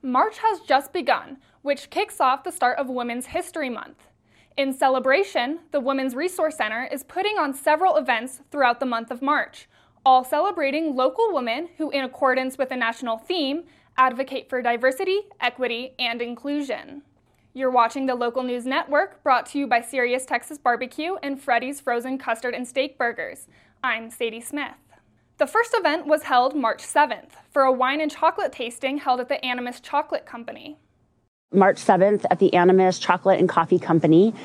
March has just begun, which kicks off the start of Women's History Month. In celebration, the Women's Resource Center is putting on several events throughout the month of March, all celebrating local women who, in accordance with the national theme, advocate for diversity, equity, and inclusion. You're watching the Local News Network, brought to you by Serious Texas Barbecue and Freddy's Frozen Custard and Steak Burgers. I'm Sadie Smith. The first event was held March 7th for a wine and chocolate tasting held at the Animas Chocolate Company. March 7th at the Animas Chocolate and Coffee Company,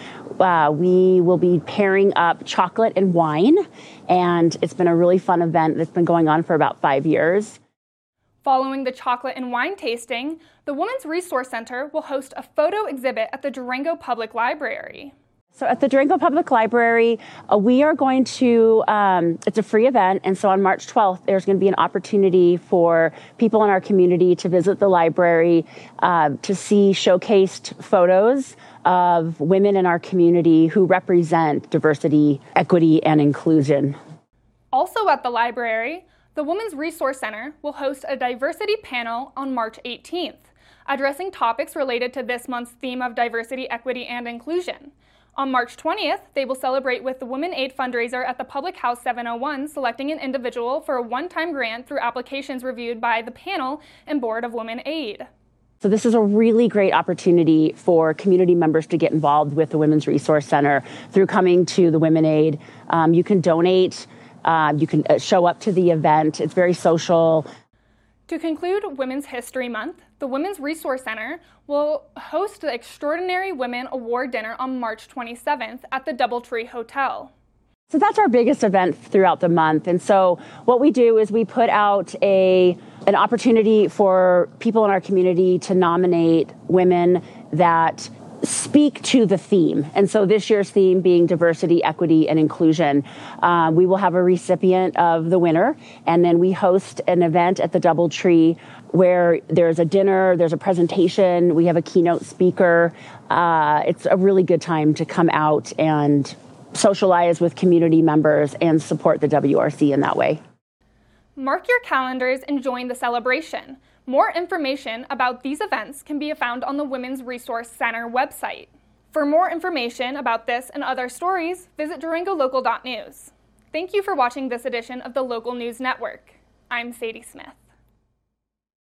we will be pairing up chocolate and wine, and it's been a really fun event that's been going on for about 5 years. Following the chocolate and wine tasting, the Women's Resource Center will host a photo exhibit at the Durango Public Library. So at the Durango Public Library, we are going to, it's a free event, and so on March 12th, there's going to be an opportunity for people in our community to visit the library to see showcased photos of women in our community who represent diversity, equity, and inclusion. Also at the library, the Women's Resource Center will host a diversity panel on March 18th, addressing topics related to this month's theme of diversity, equity, and inclusion. On March 20th, they will celebrate with the Women Aid fundraiser at the Public House 701, selecting an individual for a one-time grant through applications reviewed by the panel and Board of Women Aid. So this is a really great opportunity for community members to get involved with the Women's Resource Center through coming to the Women Aid. You can donate, you can show up to the event. It's very social. To conclude Women's History Month, the Women's Resource Center will host the Extraordinary Women Award Dinner on March 27th at the DoubleTree Hotel. So that's our biggest event throughout the month. And so what we do is we put out an opportunity for people in our community to nominate women that speak to the theme. And so this year's theme being diversity, equity, and inclusion. We will have a recipient of the winner, and then we host an event at the DoubleTree where there's a dinner, there's a presentation, we have a keynote speaker. It's a really good time to come out and socialize with community members and support the WRC in that way. Mark your calendars and join the celebration. More information about these events can be found on the Women's Resource Center website. For more information about this and other stories, visit DurangoLocal.news. Thank you for watching this edition of the Local News Network. I'm Sadie Smith.